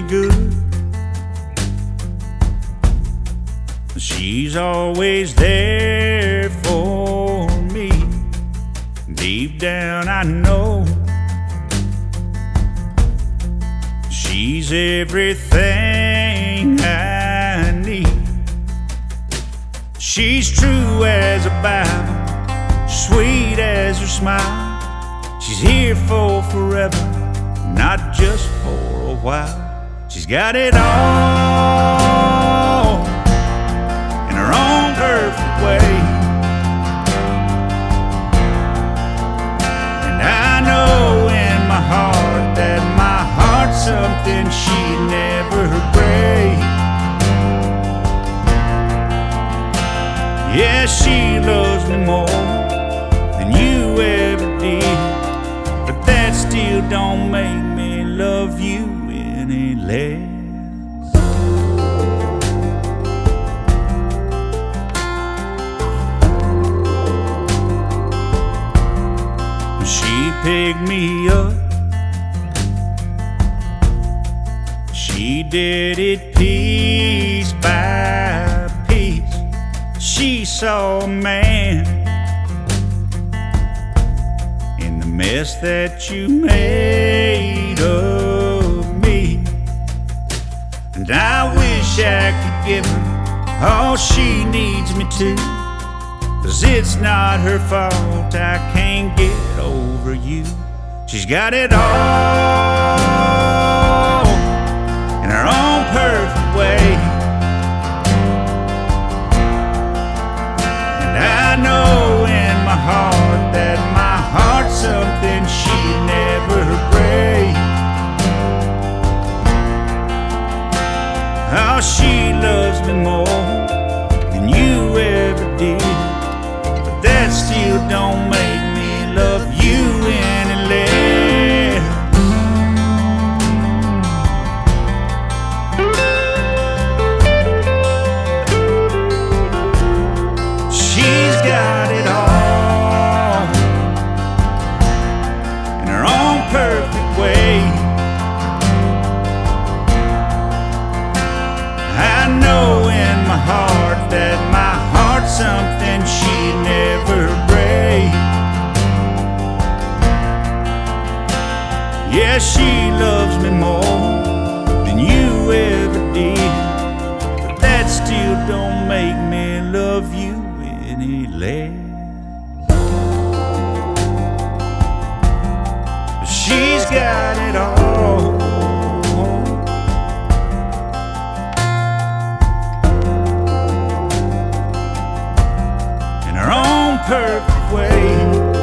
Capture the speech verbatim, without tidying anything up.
good. She's always there for me. Deep down I know she's everything I need. She's true as a Bible, sweet as her smile. She's here for forever, not just for a while. She's got it all in her own perfect way. And I know in my heart that my heart's something she'd never break. Yeah, she loves me more than you ever did, but that still don't make me love you any less. She picked me up, she did it piece by piece. She saw a man in the mess that you made of me, and I wish I could give her all she needs me to, 'cause it's not her fault I can't get over you. She's got it all in her own perfect way. And I know in my heart that my heart's something she'd never break. Oh, she loves me more than you ever did, but that still don't make me love you any less. She's got it all in her own perfect way. I know in my heart that my heart's something she'd never break. Yeah, she loves me more than you ever did, but that still don't make me love you any less. But she's got it all in her own perfect way.